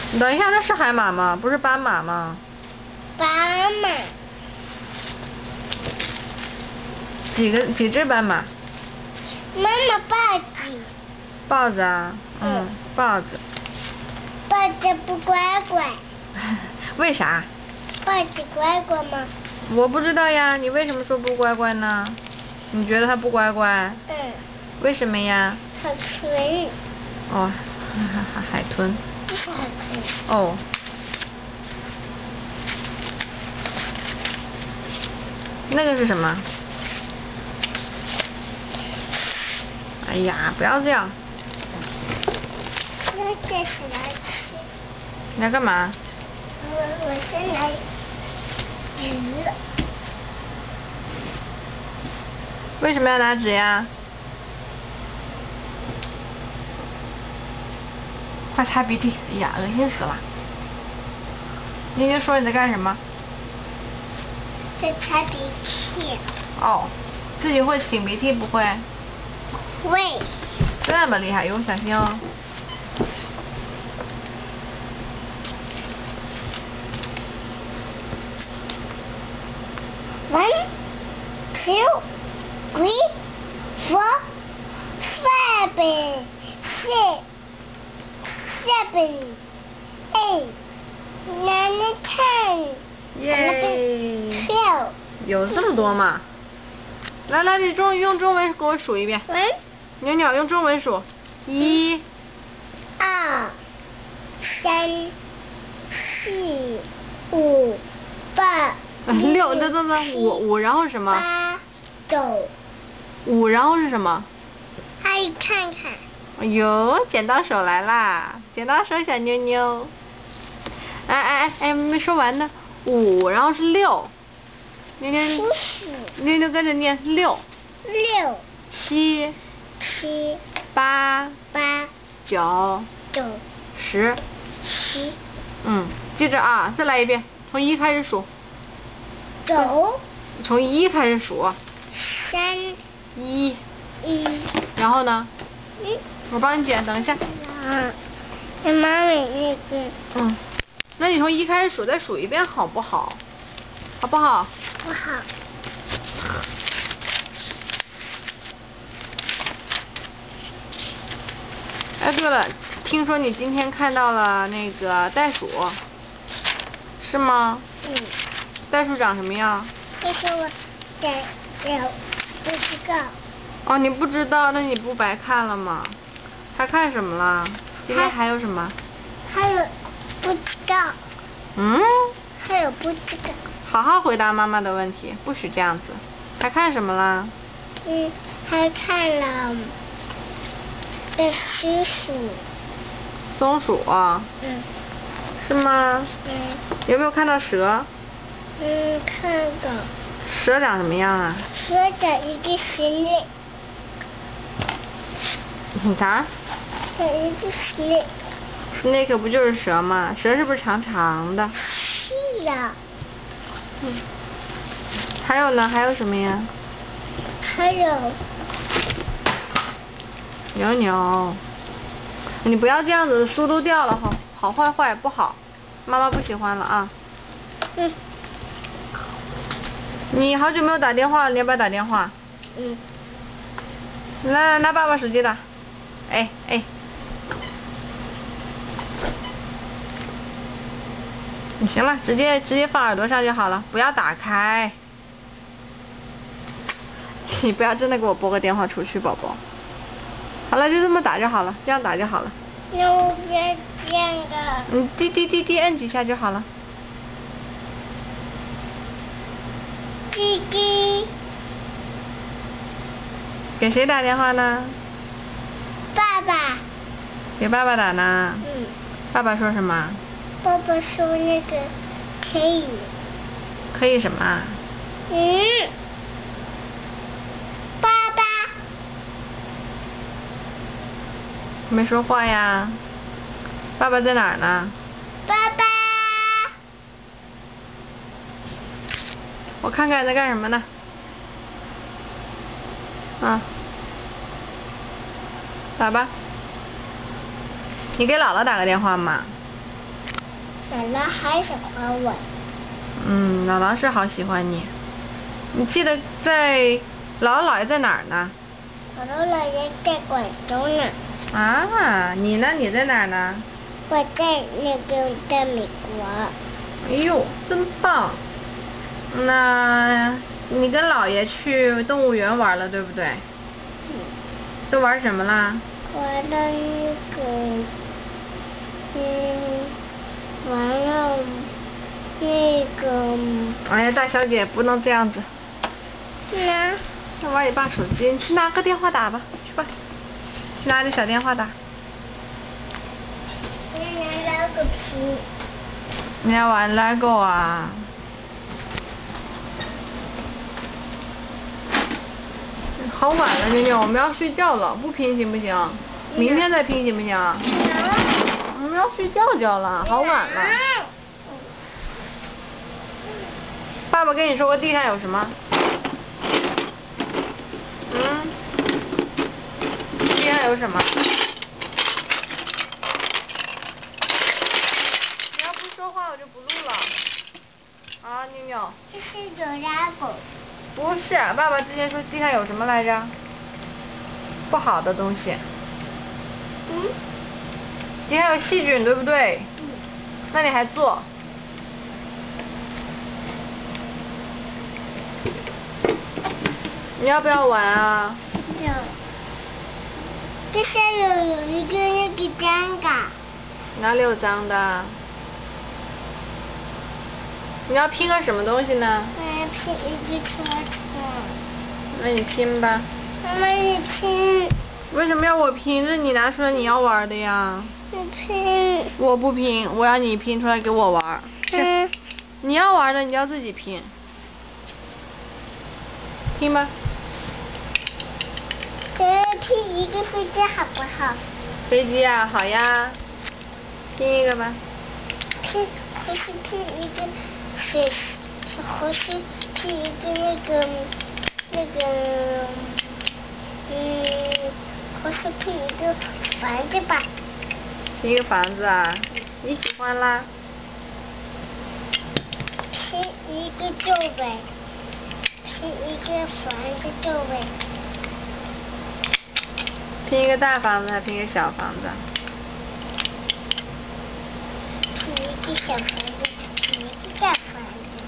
等一下，那是海马吗？不是斑马吗？ 斑马。 几只斑马？ 妈妈豹子。 豹子啊？豹子。 豹子不乖乖。 为啥？ 豹子乖乖吗？ 我不知道呀，你为什么说不乖乖呢？你觉得它不乖乖？为什么呀？ 海豚。 哦，海豚。 海豚。 哦。那个是什么？哎呀，不要这样。 那个是来吃。 你要干嘛？ 我先来纸。 为什么要拿纸呀？快擦鼻涕！哎呀，恶心死了！你说你在干什么？ 在擦鼻涕。 哦，自己会擤鼻涕不会？ 会。 这么厉害，哟，小心哦。 1, 2, 3, 4, 5, 6, 7, 8, 9, 10, 11, 12. 有这么多吗？来，你用中文给我数一遍。妞妞用中文数。1、 2、3、4、5、8、 6，等5，然后是什么 ？8、9。 5，然后是什么？ 阿姨看看。 哎呦，剪刀手来啦！剪刀手小妞妞。哎，没说完呢。5，然后是6。妞妞跟着念6。7、8、9、10。记着啊，再来一遍，从1开始数。 9。 从1开始数。 3。 1。然后呢？我帮你剪，等一下。 那妈妈那个。 那你从1开始数，再数一遍好不好？好不好？ 不好。 哎，对了，听说你今天看到了那个袋鼠，是吗？袋鼠长什么样？ 这是我不知道。 哦，你不知道，那你不白看了吗？还看什么了？今天还有什么？ 还有不知道。还有不知道。 好好回答妈妈的问题，不许这样子。还看什么了？ 还看了松鼠。 松鼠啊？是吗？有没有看到蛇？ 看到。 蛇长什么样啊？ 蛇长一个snake。 啥？ 长一个snake。 snake 不就是蛇吗？蛇是不是长长的？ 是呀。 还有呢？还有什么呀？ 还有。 牛，你不要这样子，书都掉了，好坏不好，妈妈不喜欢了啊。你好久没有打电话了，你要不要打电话？来，拿爸爸手机打。哎。你行了，直接放耳朵上就好了，不要打开。你不要真的给我拨个电话出去，宝宝。好了，就这么打就好了，这样打就好了。 那我不要这样的。 滴，摁几下就好了。 滴。 给谁打电话呢？ 爸爸。 给爸爸打呢？爸爸说什么？ 爸爸说那个可以。 可以什么？ 爸爸。 没说话呀。爸爸在哪儿呢？ 爸爸。 我看看你在干什么呢？打吧。你给姥姥打个电话嘛。 姥姥还喜欢我。 姥姥是好喜欢你。你记得在姥姥姥爷在哪儿呢？ 姥姥姥爷在广州呢。 啊，你呢？你在哪儿呢？ 我在美国。 哎呦，真棒！那你跟姥爷去动物园玩了，对不对？都玩什么啦？ 玩了玩了那个。 哎呀，大小姐不能这样子。要玩也罢手机，你去拿个电话打吧，去吧，去拿你小电话打。 我拿个皮。 你要玩 LEGO 啊？好晚了，妞妞，我们要睡觉了，不拼行不行？明天再拼行不行？我们要睡觉了，好晚了。爸爸跟你说过地上有什么？地上有什么？你要不说话我就不录了。啊，妞妞。 这是有LEGO。 不是，爸爸之前说地上有什么来着？不好的东西。地上有细菌，对不对？那你还做？你要不要玩啊？ 要。这下有一个那个脏的。 哪里有脏的？你要拼个什么东西呢？ 我要拼一个车车。 那你拼吧。 妈妈，你拼。 为什么要我拼？这是你拿出来你要玩的呀。 你拼。 我不拼，我要你拼出来给我玩。你要玩的你要自己拼。拼吧。 拼一个飞机好不好？ 飞机啊，好呀。拼一个吧。 或是拼一个或是拼一个或是拼一个房子吧。 拼一个房子啊？你喜欢啦？ 拼一个周围。拼一个房子周围。 拼一个大房子还拼一个小房子？ 拼一个小房子，拼一个大房子。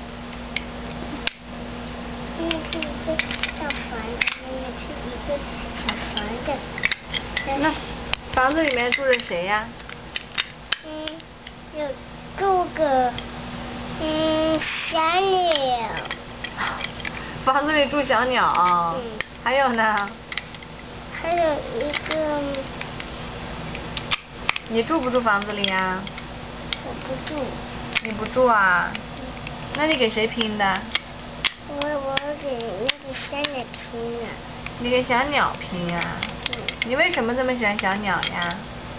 拼一个大房子，拼一个小房子。 那房子里面住着谁呀？ 有住个小鸟。 房子里住小鸟。还有呢？ 还有一个。 你住不住房子里呀？ 我不住。 你不住啊？那你给谁拼的？ 我给那个小鸟拼的。 你给小鸟拼啊？你为什么这么喜欢小鸟呀？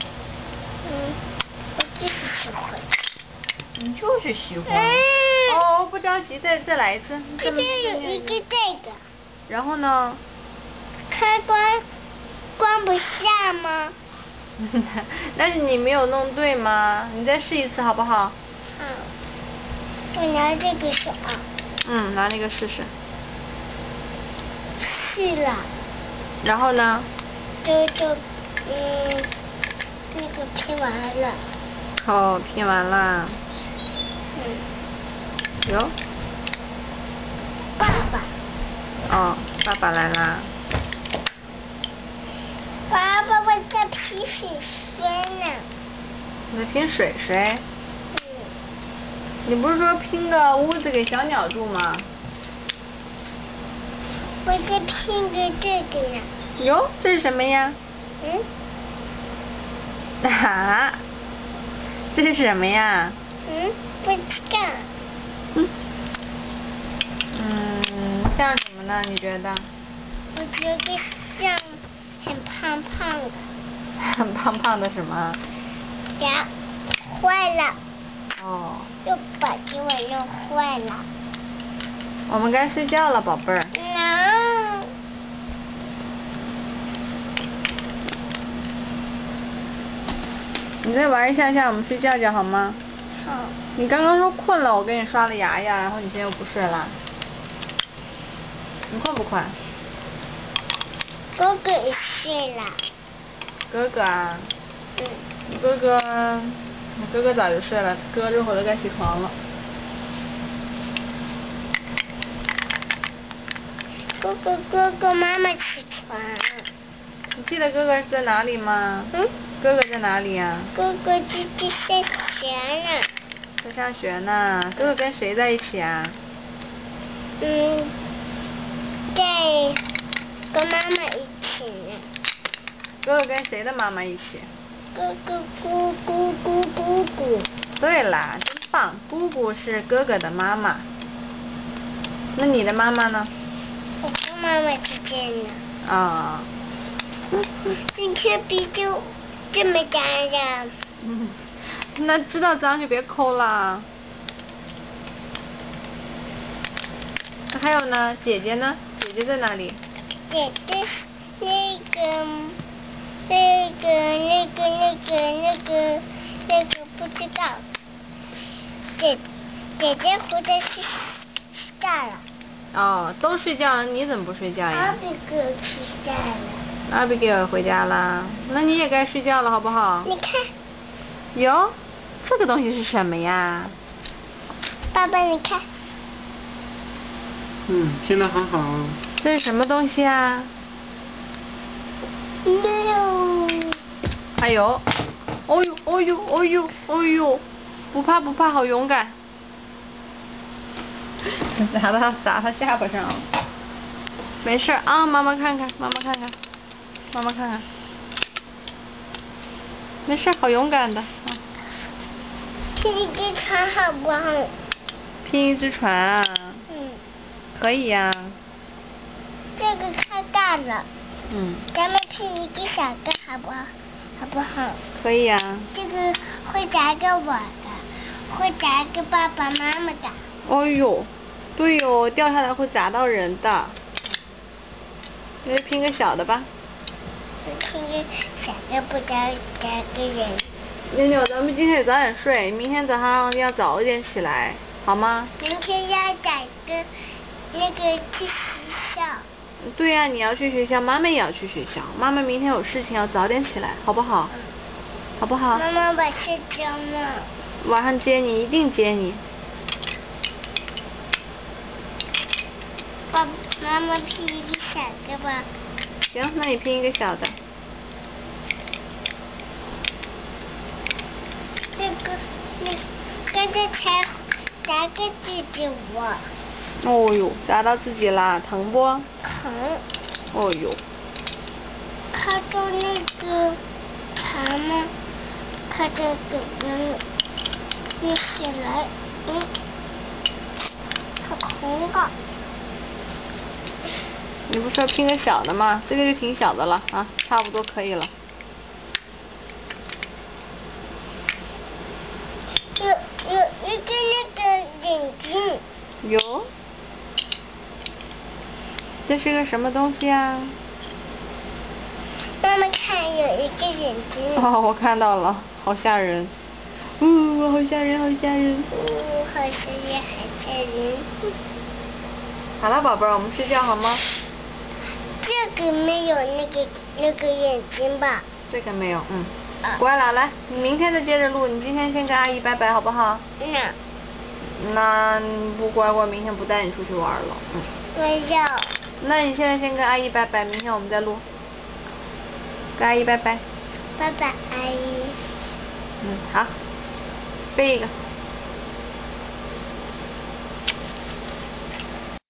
我就是喜欢。 你就是喜欢。哦，不着急，再来一次。 这边有一个这个。 然后呢？ 开关不下吗？ 但是你没有弄对吗？你再试一次好不好？ 我拿这个试啊。 拿那个试试。 试了。然后呢？ 那个拼完了。 哦，拼完了。哟。 爸爸。 哦，爸爸来啦。 爸爸，我在拼水水呢。 你在拼水水？你不是说拼个屋子给小鸟住吗？ 我在拼个这个呢。 哟，这是什么呀？啊？这是什么呀？ 不知道。 像什么呢？你觉得？ 我觉得像很胖胖的。 很胖胖的什么？ 呀，坏了。 哦。 又把给我弄坏了。 我们该睡觉了，宝贝儿。你再玩一下，我们睡觉好吗？ 好。 你刚刚说困了，我给你刷了牙呀，然后你现在又不睡了。你困不困？ 哥哥也睡了。 哥哥啊？ 嗯。 哥哥早就睡了，哥哥这会儿都该起床了。 哥哥，妈妈起床。 你记得哥哥在哪里吗？ 嗯。 哥哥在哪里呀？ 哥哥在上学呢。 在上学呢。哥哥跟谁在一起啊？ 在跟妈妈一起呢。 哥哥跟谁的妈妈一起？ 哥哥姑姑。 对啦，真棒！姑姑是哥哥的妈妈。那你的妈妈呢？ 我跟妈妈之间呢。 啊。 今天鼻子这么脏呀。 那知道脏就别抠啦。还有呢，姐姐呢？姐姐在哪里？ 姐姐是那个不知道。姐姐回来睡觉了。 哦，都睡觉了，你怎么不睡觉呀？ 阿比哥睡觉了。 阿比给尔回家啦，那你也该睡觉了，好不好？ 你看。 哟，这个东西是什么呀？ 爸爸，你看。 现在很好。 这是什么东西啊？哎呦，哦呦，不怕，好勇敢。砸他下巴上了。没事啊，妈妈看看。没事，好勇敢的。 拼一只船好不好？ 拼一只船啊？可以呀。 这个太大了。咱们拼一个小的好不好？ 可以呀。 这个会砸着我的，会砸着爸爸妈妈的。 哦呦，对哦，掉下来会砸到人的。那就拼个小的吧。 拼个小的不砸个人。 妞妞，咱们今天得早点睡，明天早上要早一点起来，好吗？ 明天要赶个去学校。 对呀，你要去学校，妈妈也要去学校。妈妈明天有事情要早点起来，好不好？好不好？ 妈妈晚上接吗？ 晚上接你，一定接你。 妈妈拼一个小的吧。 行，那你拼一个小的。 刚才才砸个自己我。 哦呦，砸到自己啦，疼不？ 疼。 哦呦。 看到那个疼吗？看着起来，好疼啊！ 你不说拼个小的吗？这个就挺小的了啊，差不多可以了。 有一个那个眼睛。 有？这是个什么东西啊？ 妈妈看，有一个眼睛。 哦，我看到了，好吓人。好吓人。好吓人。好了，宝贝儿，我们睡觉好吗？ 这个没有那个眼睛吧？ 这个没有，乖了，来，你明天再接着录，你今天先跟阿姨拜拜，好不好？那不乖，明天不带你出去玩了。 我要。 那你现在先跟阿姨拜拜，明天我们再录。跟阿姨拜拜。 拜拜，阿姨。 好，背一个。